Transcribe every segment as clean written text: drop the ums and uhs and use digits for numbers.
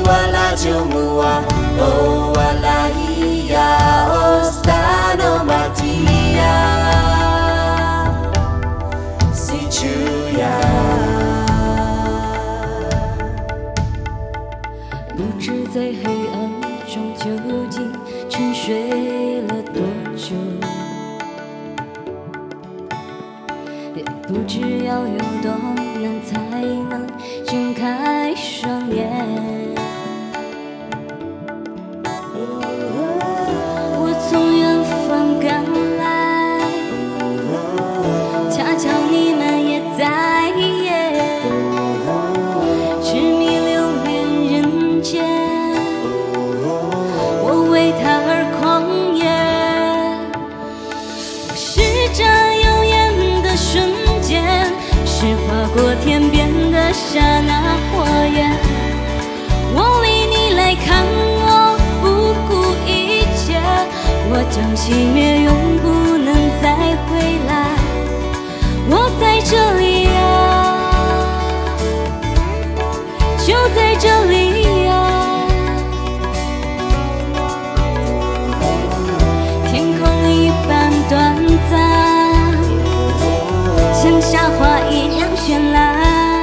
wala jumua, oh wala iya, oh stano matia, si chuya。 不知在黑暗中究竟沉睡了多久，也不知要有多难才能睁开双眼。我从远方赶来，恰巧你们也在。痴迷留恋人间，我为他而狂野。我是这耀眼的瞬间，是划过天边的刹那火焰。我离你来看我，不顾一切，我将熄灭，永不能再回来。我在这里啊，就在这里呀，天空一般短暂，像夏花一样绚烂。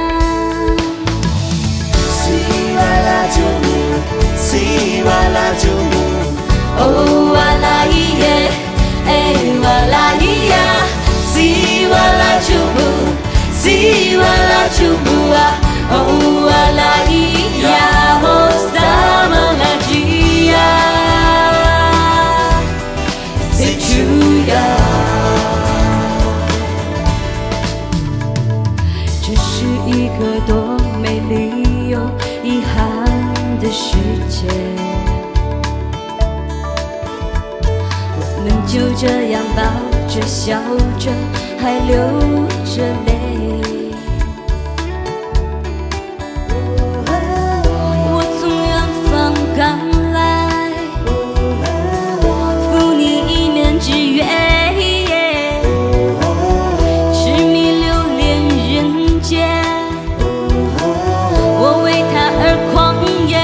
Si wala jumu, 哦wala iye, eh wala iya, si wala jumu, si wala jumu ah, oh wala iya, oh sama lajia, si chuya。这是一个多美丽又遗憾的世界，我们就这样抱着笑着，还流着泪。我从远方赶来，赴你一面之约，痴迷留恋人间，我为他而狂野。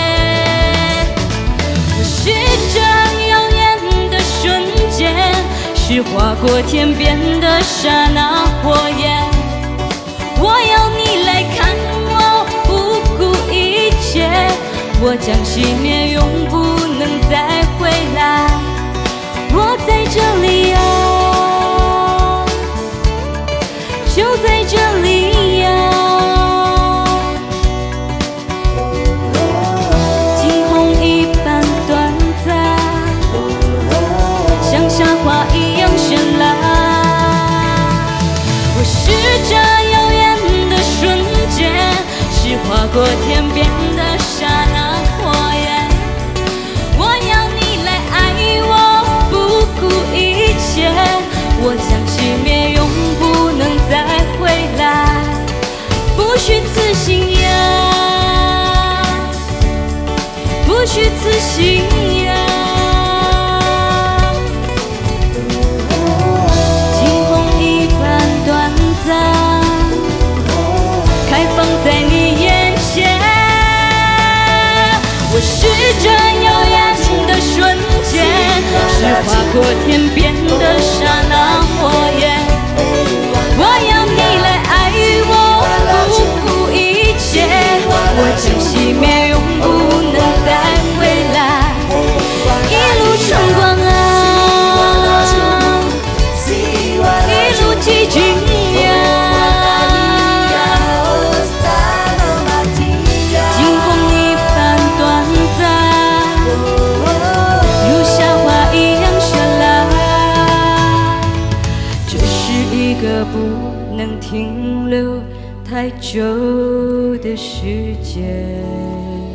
是划过天边的刹那火焰，我要你来看我，不顾一切，我将熄灭，永不能再回来。我在这里啊，就在这里呀，惊鸿一般短暂，像夏花一样绚烂。我是这耀眼的瞬间，是划过天边的刹那火焰。我要你来爱我，不顾一切，我将熄灭，永不能再回来。不虚此行呀，不虚此行呀。开放在你眼前，我是这耀眼的瞬间，是划过天边的刹那火焰。我要你来爱我，不顾一切，我将熄灭，永不能再回来。一路春光啊，一路寂静。不能停留太久的时间。